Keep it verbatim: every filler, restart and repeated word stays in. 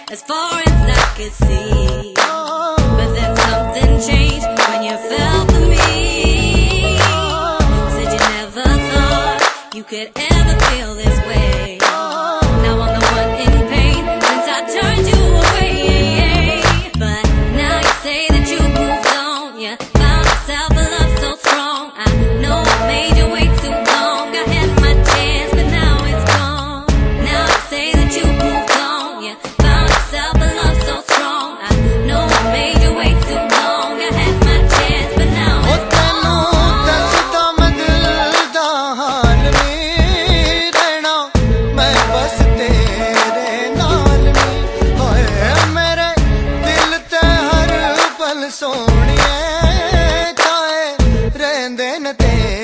as far as I could see. But then something changed when you fell for me. Said you never thought you could ever feel this way. Now I'm the one in pain since I turned you away. But now you say that you moved on. You found yourself a love so strong. I know I made you wait too long. I had my chance, but now it's gone. Now you say that you moved on. You found yourself a love so strong. I know I made you wait too long. I had my chance, but now it's gone. सोनिए चाहे रहंदे न ते